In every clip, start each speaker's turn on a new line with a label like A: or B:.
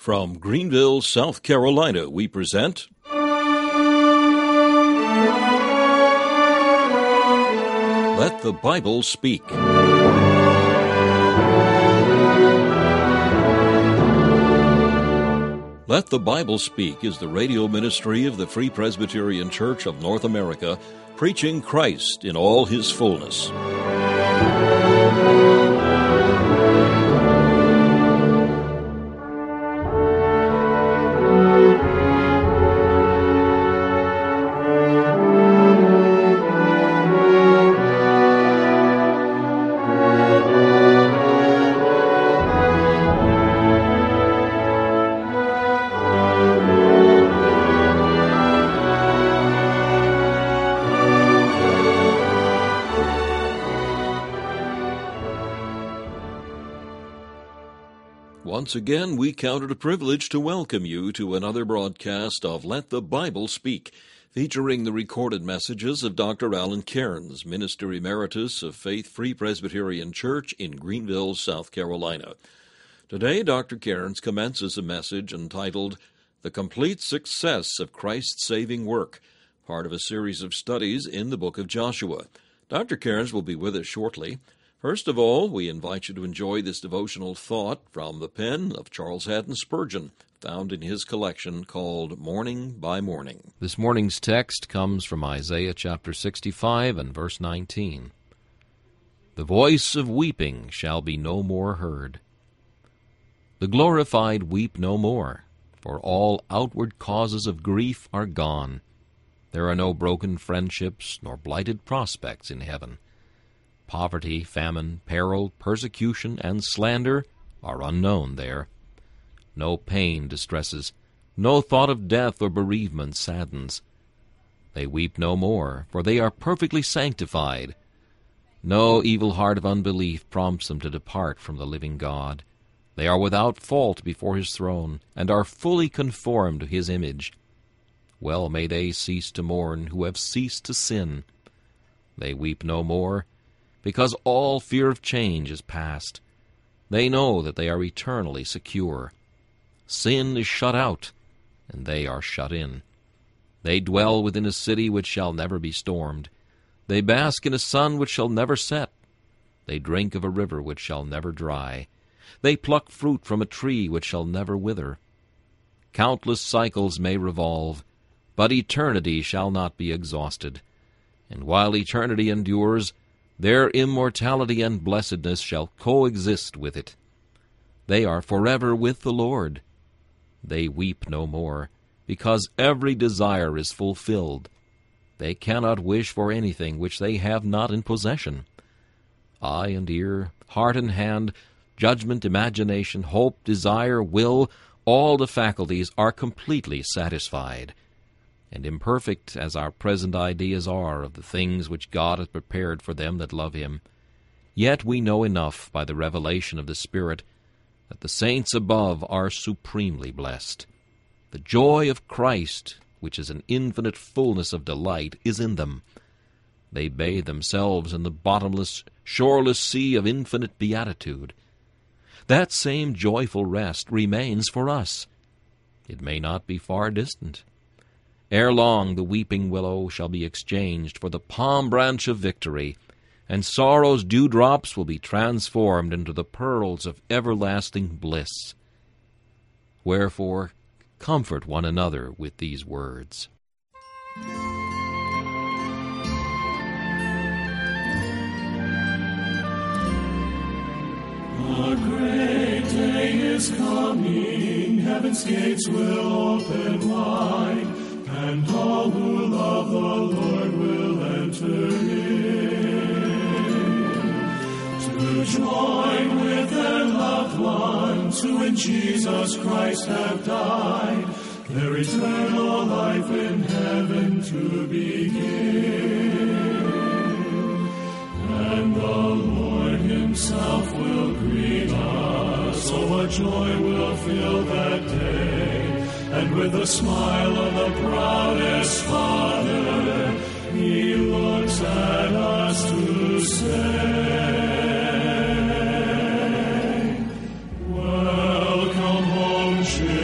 A: From Greenville, South Carolina, we present Let the Bible Speak. Let the Bible Speak is the radio ministry of the Free Presbyterian Church of North America, preaching Christ in all His fullness. Once again, we count it a privilege to welcome you to another broadcast of Let the Bible Speak, featuring the recorded messages of Dr. Alan Cairns, Minister Emeritus of Faith Free Presbyterian Church in Greenville, South Carolina. Today, Dr. Cairns commences a message entitled The Complete Success of Christ's Saving Work, part of a series of studies in the book of Joshua. Dr. Cairns will be with us shortly. First of all, we invite you to enjoy this devotional thought from the pen of Charles Haddon Spurgeon, found in his collection called Morning by Morning.
B: This morning's text comes from Isaiah chapter 65 and verse 19. The voice of weeping shall be no more heard. The glorified weep no more, for all outward causes of grief are gone. There are no broken friendships nor blighted prospects in heaven. Poverty, famine, peril, persecution, and slander are unknown there. No pain distresses, no thought of death or bereavement saddens. They weep no more, for they are perfectly sanctified. No evil heart of unbelief prompts them to depart from the living God. They are without fault before His throne, and are fully conformed to His image. Well may they cease to mourn who have ceased to sin. They weep no more, because all fear of change is past. They know that they are eternally secure. Sin is shut out, and they are shut in. They dwell within a city which shall never be stormed. They bask in a sun which shall never set. They drink of a river which shall never dry. They pluck fruit from a tree which shall never wither. Countless cycles may revolve, but eternity shall not be exhausted. And while eternity endures, their immortality and blessedness shall coexist with it. They are forever with the Lord. They weep no more, because every desire is fulfilled. They cannot wish for anything which they have not in possession. Eye and ear, heart and hand, judgment, imagination, hope, desire, will, all the faculties are completely satisfied. And imperfect as our present ideas are of the things which God hath prepared for them that love Him, yet we know enough by the revelation of the Spirit that the saints above are supremely blessed. The joy of Christ, which is an infinite fullness of delight, is in them. They bathe themselves in the bottomless, shoreless sea of infinite beatitude. That same joyful rest remains for us. It may not be far distant. Ere long the weeping willow shall be exchanged for the palm branch of victory, and sorrow's dewdrops will be transformed into the pearls of everlasting bliss. Wherefore, comfort one another with these words.
C: A great day is coming, heaven's gates will open wide, and all who love the Lord will enter in, to join with their loved ones who in Jesus Christ have died, their eternal life in heaven to begin. And the Lord Himself will greet us, oh what joy will fill that day. And with a smile of the proudest Father, He looks at us to say, welcome home, children.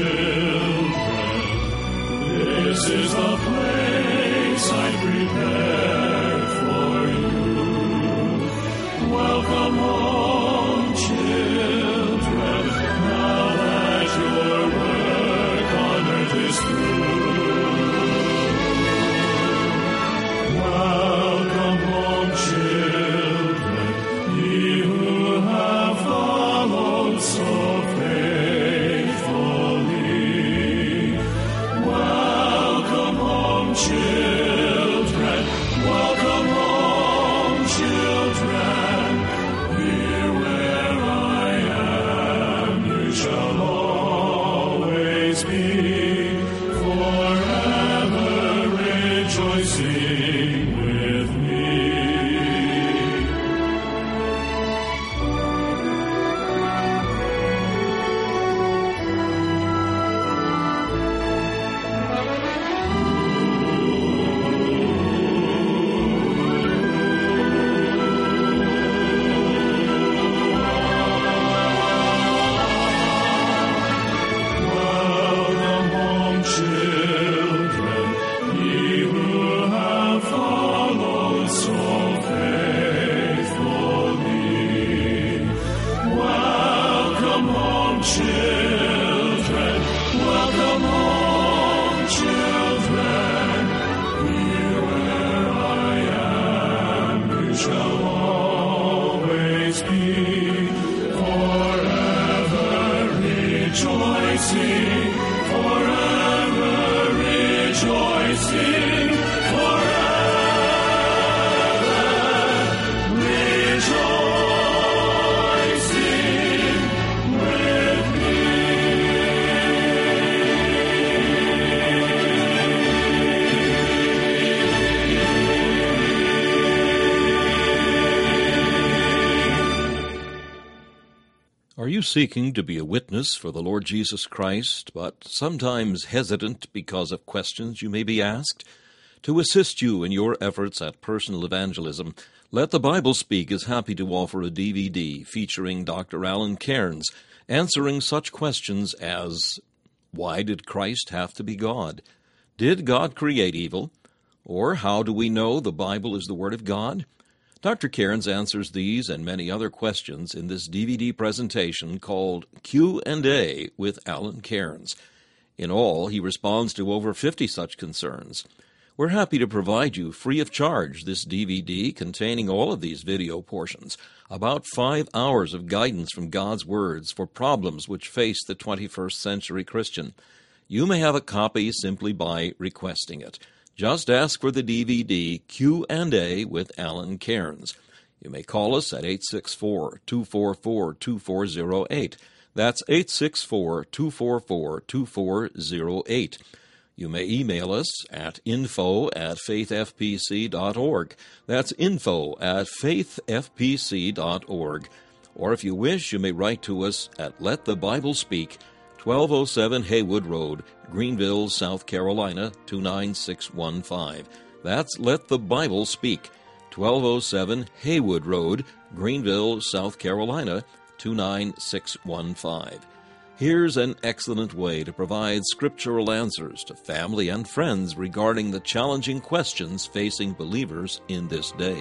C: This is the place I prepared for you. Welcome home, children, now that your work on earth is through. Welcome home, children, ye who have followed so children, welcome home, children. Here where I am, you shall always be, forever rejoicing with me.
A: Are you seeking to be a witness for the Lord Jesus Christ, but sometimes hesitant because of questions you may be asked? To assist you in your efforts at personal evangelism, Let the Bible Speak is happy to offer a DVD featuring Dr. Alan Cairns, answering such questions as, why did Christ have to be God? Did God create evil? Or how do we know the Bible is the Word of God? Dr. Cairns answers these and many other questions in this DVD presentation called Q&A with Alan Cairns. In all, he responds to over 50 such concerns. We're happy to provide you free of charge this DVD containing all of these video portions, about 5 hours of guidance from God's words for problems which face the 21st century Christian. You may have a copy simply by requesting it. Just ask for the DVD Q&A with Alan Cairns. You may call us at 864-244-2408. That's 864-244-2408. You may email us at info@faithfpc.org. That's info@faithfpc.org. Or if you wish, you may write to us at Let the Bible Speak, 1207 Haywood Road, Greenville, South Carolina, 29615. That's Let the Bible Speak, 1207 Haywood Road, Greenville, South Carolina, 29615. Here's an excellent way to provide scriptural answers to family and friends regarding the challenging questions facing believers in this day.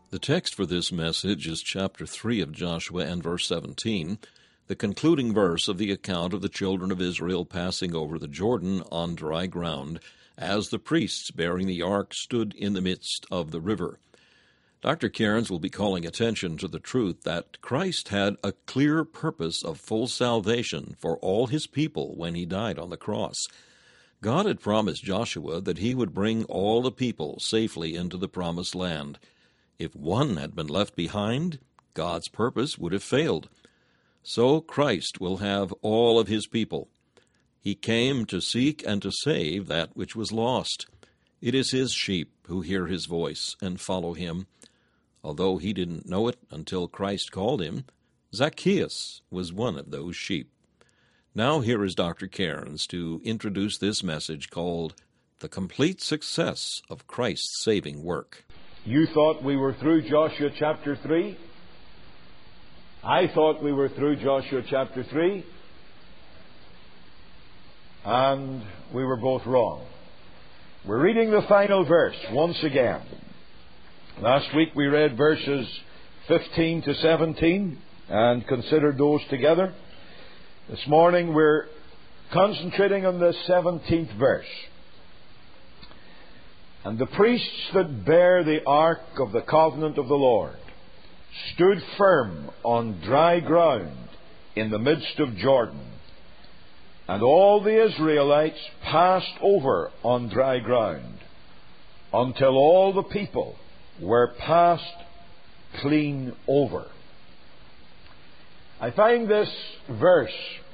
A: The text for this message is chapter 3 of Joshua and verse 17, the concluding verse of the account of the children of Israel passing over the Jordan on dry ground, as the priests bearing the ark stood in the midst of the river. Dr. Cairns will be calling attention to the truth that Christ had a clear purpose of full salvation for all his people when he died on the cross. God had promised Joshua that he would bring all the people safely into the promised land. If one had been left behind, God's purpose would have failed. So Christ will have all of his people. He came to seek and to save that which was lost. It is his sheep who hear his voice and follow him. Although he didn't know it until Christ called him, Zacchaeus was one of those sheep. Now here is Dr. Cairns to introduce this message called The Complete Success of Christ's Saving Work.
D: You thought we were through Joshua chapter 3? I thought we were through Joshua chapter 3. And we were both wrong. We're reading the final verse once again. Last week we read verses 15 to 17 and considered those together. This morning we're concentrating on the 17th verse. And the priests that bear the ark of the covenant of the Lord stood firm on dry ground in the midst of Jordan. And all the Israelites passed over on dry ground until all the people were passed clean over. I find this verse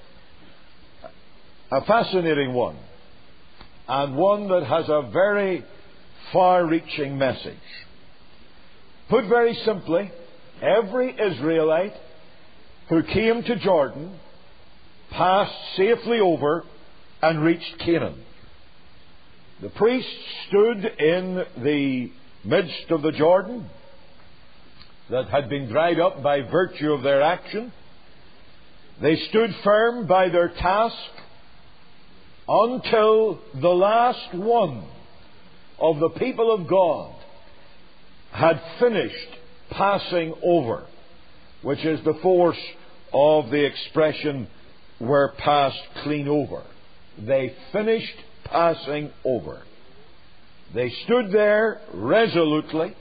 D: a fascinating one, and one that has a very far-reaching message. Put very simply, every Israelite who came to Jordan passed safely over and reached Canaan. The priests stood in the midst of the Jordan that had been dried up by virtue of their action. They stood firm by their task until the last one of the people of God had finished passing over, which is the force of the expression were passed clean over. They finished passing over. They stood there resolutely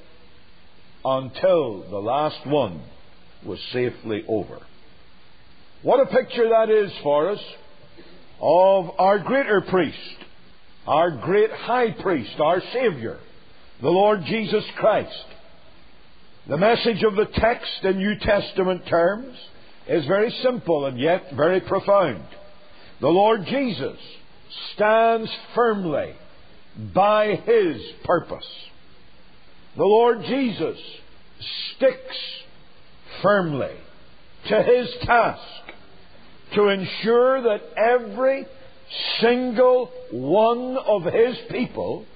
D: until the last one was safely over. What a picture that is for us of our greater priest, our great high priest, our Savior, the Lord Jesus Christ. The message of the text in New Testament terms is very simple and yet very profound. The Lord Jesus stands firmly by his purpose. The Lord Jesus sticks firmly to his task to ensure that every single one of his people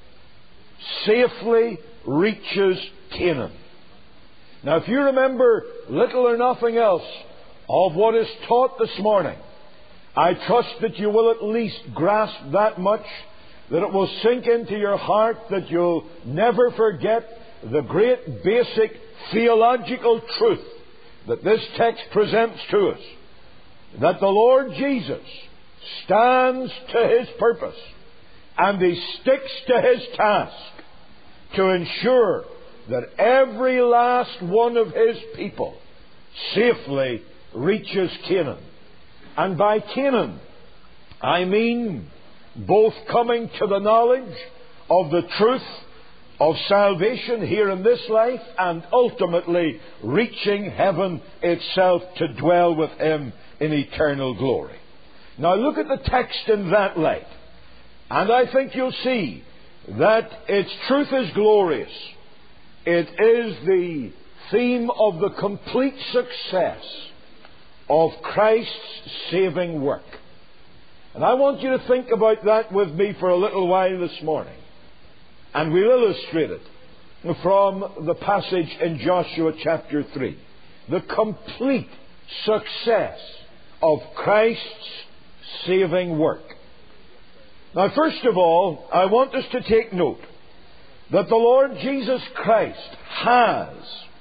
D: safely reaches Canaan. Now, if you remember little or nothing else of what is taught this morning, I trust that you will at least grasp that much, that it will sink into your heart, that you'll never forget the great basic theological truth that this text presents to us. That the Lord Jesus stands to his purpose and he sticks to his task to ensure that every last one of his people safely reaches Canaan. And by Canaan, I mean both coming to the knowledge of the truth of salvation here in this life and ultimately reaching heaven itself to dwell with him in eternal glory. Now look at the text in that light, and I think you'll see that its truth is glorious. It is the theme of the complete success of Christ's saving work. And I want you to think about that with me for a little while this morning. And we'll illustrate it from the passage in Joshua chapter 3. The complete success of Christ's saving work. Now, first of all, I want us to take note that the Lord Jesus Christ has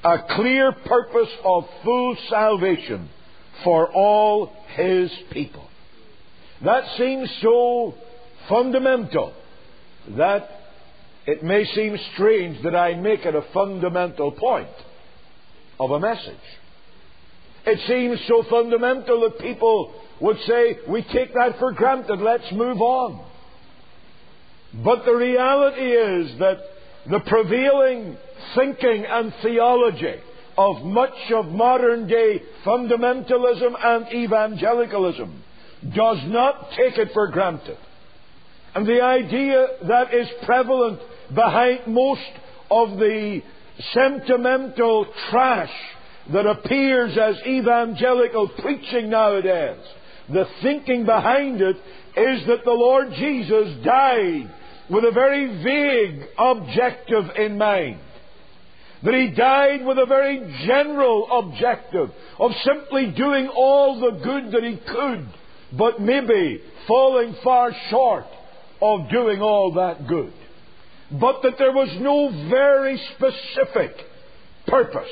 D: a clear purpose of full salvation for all His people. That seems so fundamental that it may seem strange that I make it a fundamental point of a message. It seems so fundamental that people would say, we take that for granted, let's move on. But the reality is that the prevailing thinking and theology of much of modern day fundamentalism and evangelicalism does not take it for granted. And the idea that is prevalent behind most of the sentimental trash that appears as evangelical preaching nowadays, the thinking behind it is that the Lord Jesus died with a very vague objective in mind. That He died with a very general objective of simply doing all the good that He could, but maybe falling far short of doing all that good. But that there was no very specific purpose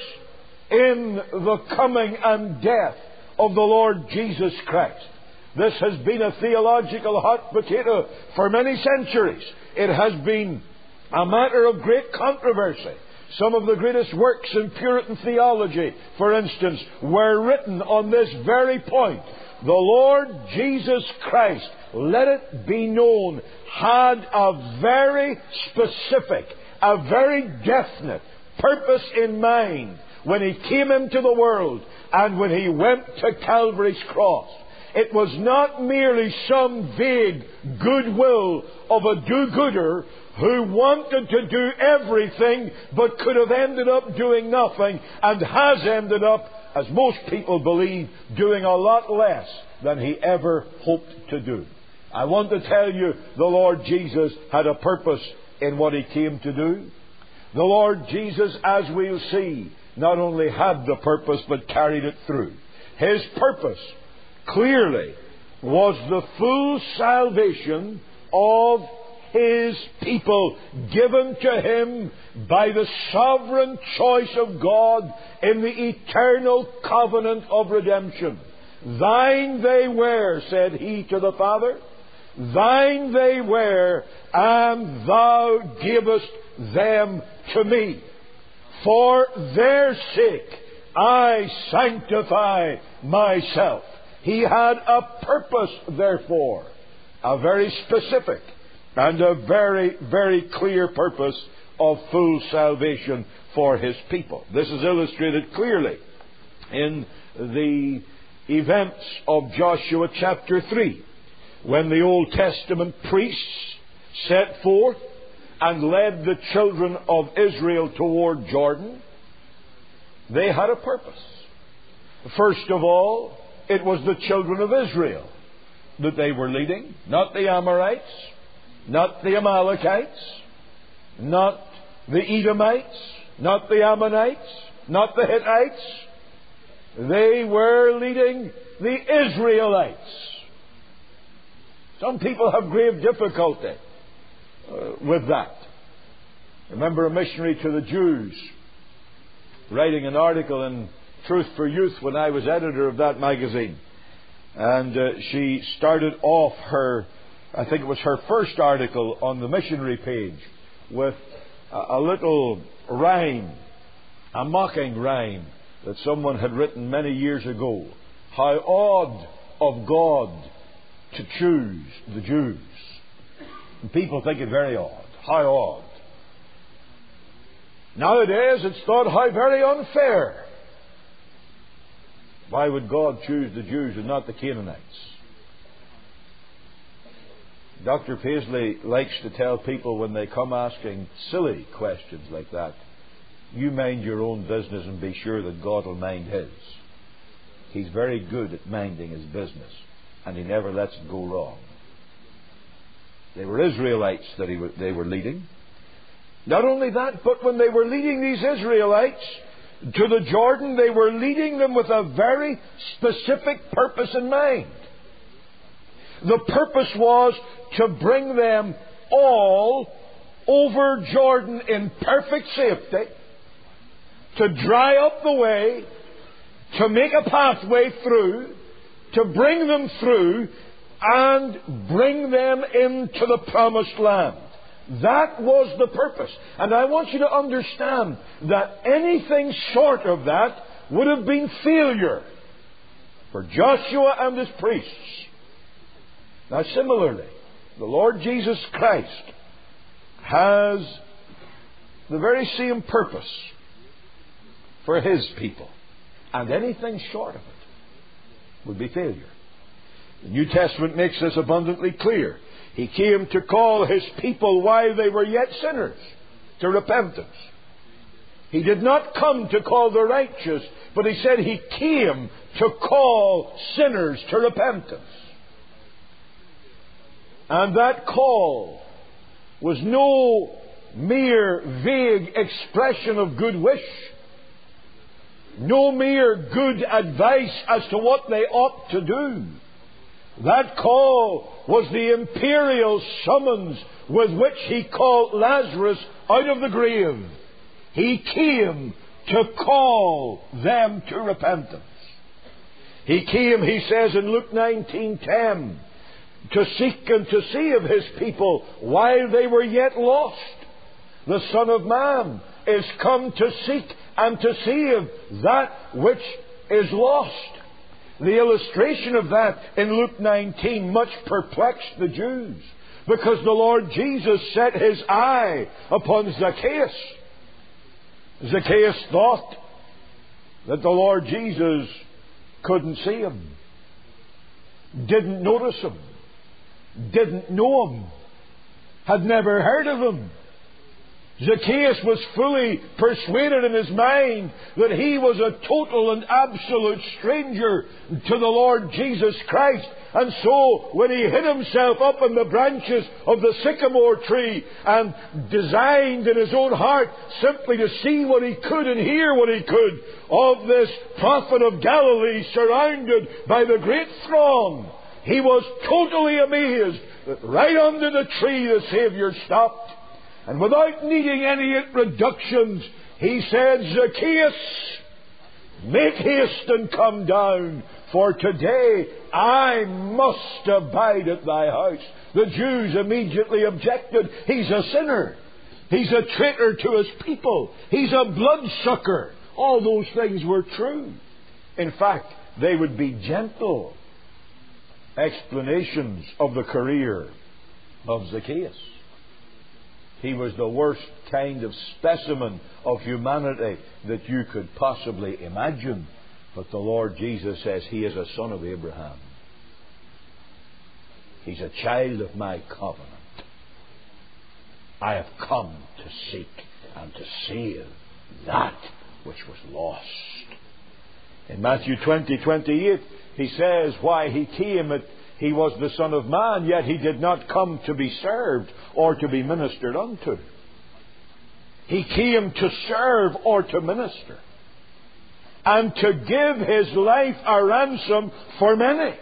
D: in the coming and death of the Lord Jesus Christ. This has been a theological hot potato for many centuries. It has been a matter of great controversy. Some of the greatest works in Puritan theology, for instance, were written on this very point. The Lord Jesus Christ, let it be known, had a very specific, a very definite purpose in mind when He came into the world and when He went to Calvary's cross. It was not merely some vague goodwill of a do-gooder who wanted to do everything but could have ended up doing nothing and has ended up, as most people believe, doing a lot less than he ever hoped to do. I want to tell you, the Lord Jesus had a purpose in what He came to do. The Lord Jesus, as we'll see, not only had the purpose but carried it through. His purpose clearly was the full salvation of His people, given to Him by the sovereign choice of God in the eternal covenant of redemption. Thine they were, said He to the Father. Thine they were, and Thou gavest them to me. For their sake I sanctify myself. He had a purpose, therefore, a very specific and a very, very clear purpose of full salvation for His people. This is illustrated clearly in the events of Joshua chapter 3, when the Old Testament priests set forth and led the children of Israel toward Jordan. They had a purpose. First of all, it was the children of Israel that they were leading, not the Amorites, not the Amalekites, not the Edomites, not the Ammonites, not the Hittites. They were leading the Israelites. Some people have grave difficulty with that. I remember a missionary to the Jews writing an article in Truth for Youth when I was editor of that magazine. And she started off I think it was her first article on the missionary page, with a little rhyme, a mocking rhyme that someone had written many years ago. How odd of God to choose the Jews. And people think it very odd. How odd. Nowadays it's thought how very unfair. Why would God choose the Jews and not the Canaanites? Dr. Paisley likes to tell people when they come asking silly questions like that, you mind your own business and be sure that God will mind His. He's very good at minding His business, and He never lets it go wrong. They were Israelites that they were leading. Not only that, but when they were leading these Israelites to the Jordan, they were leading them with a very specific purpose in mind. The purpose was to bring them all over Jordan in perfect safety, to dry up the way, to make a pathway through, to bring them through, and bring them into the promised land. That was the purpose. And I want you to understand that anything short of that would have been failure for Joshua and his priests. Now, similarly, the Lord Jesus Christ has the very same purpose for His people. And anything short of it would be failure. The New Testament makes this abundantly clear. He came to call His people while they were yet sinners to repentance. He did not come to call the righteous, but He said He came to call sinners to repentance. And that call was no mere vague expression of good wish, no mere good advice as to what they ought to do. That call was the imperial summons with which He called Lazarus out of the grave. He came to call them to repentance. He came, He says in Luke 19:10, to seek and to save His people while they were yet lost. The Son of Man is come to seek and to save that which is lost. The illustration of that in Luke 19 much perplexed the Jews, because the Lord Jesus set His eye upon Zacchaeus. Zacchaeus thought that the Lord Jesus couldn't see him, didn't notice him, didn't know him, had never heard of him. Zacchaeus was fully persuaded in his mind that he was a total and absolute stranger to the Lord Jesus Christ. And so, when he hid himself up in the branches of the sycamore tree and designed in his own heart simply to see what he could and hear what he could of this prophet of Galilee surrounded by the great throng, he was totally amazed that right under the tree the Savior stopped. And without needing any introductions, He said, Zacchaeus, make haste and come down, for today I must abide at thy house. The Jews immediately objected. He's a sinner. He's a traitor to His people. He's a bloodsucker. All those things were true. In fact, they would be gentle explanations of the career of Zacchaeus. He was the worst kind of specimen of humanity that you could possibly imagine. But the Lord Jesus says He is a son of Abraham. He's a child of my covenant. I have come to seek and to save that which was lost. In Matthew 20:28, He says why He came that He was the Son of Man, yet He did not come to be served or to be ministered unto. He came to serve or to minister, and to give His life a ransom for many.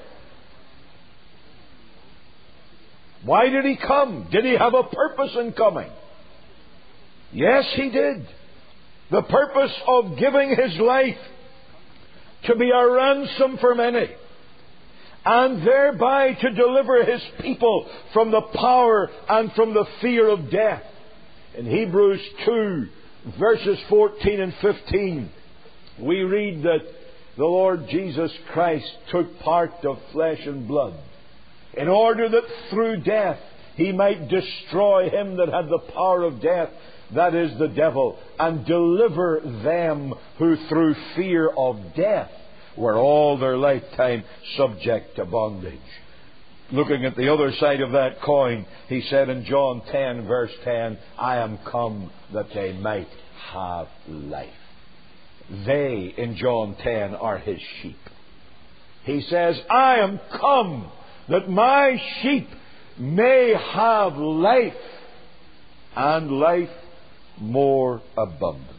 D: Why did He come? Did He have a purpose in coming? Yes, He did. The purpose of giving His life to be a ransom for many, and thereby to deliver His people from the power and from the fear of death. In Hebrews 2, verses 14 and 15, we read that the Lord Jesus Christ took part of flesh and blood, in order that through death He might destroy him that had the power of death, that is, the devil, and deliver them who through fear of death were all their lifetime subject to bondage. Looking at the other side of that coin, He said in John 10, verse 10, I am come that they might have life. They, in John 10, are His sheep. He says, I am come that my sheep may have life, and life more abundant.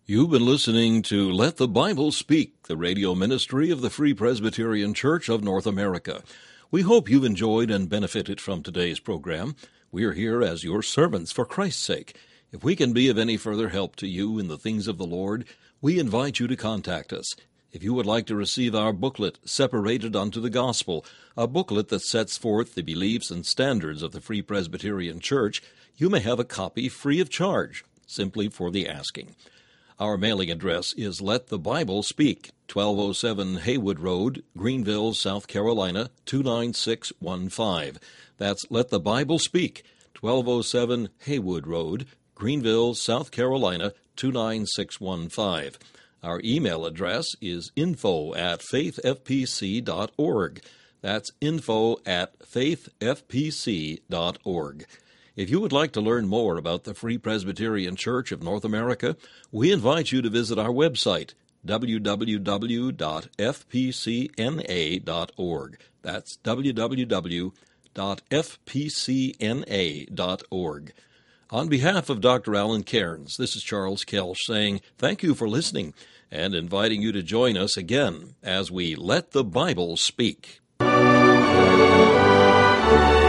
A: You've been listening to Let the Bible Speak, the radio ministry of the Free Presbyterian Church of North America. We hope you've enjoyed and benefited from today's program. We are here as your servants for Christ's sake. If we can be of any further help to you in the things of the Lord, we invite you to contact us. If you would like to receive our booklet, Separated Unto the Gospel, a booklet that sets forth the beliefs and standards of the Free Presbyterian Church, you may have a copy free of charge, simply for the asking. Our mailing address is Let the Bible Speak, 1207 Haywood Road, Greenville, South Carolina, 29615. That's Let the Bible Speak, 1207 Haywood Road, Greenville, South Carolina, 29615. Our email address is info@faithfpc.org. That's info@faithfpc.org. If you would like to learn more about the Free Presbyterian Church of North America, we invite you to visit our website, www.fpcna.org. That's www.fpcna.org. On behalf of Dr. Alan Cairns, this is Charles Kelsch saying thank you for listening and inviting you to join us again as we Let the Bible Speak.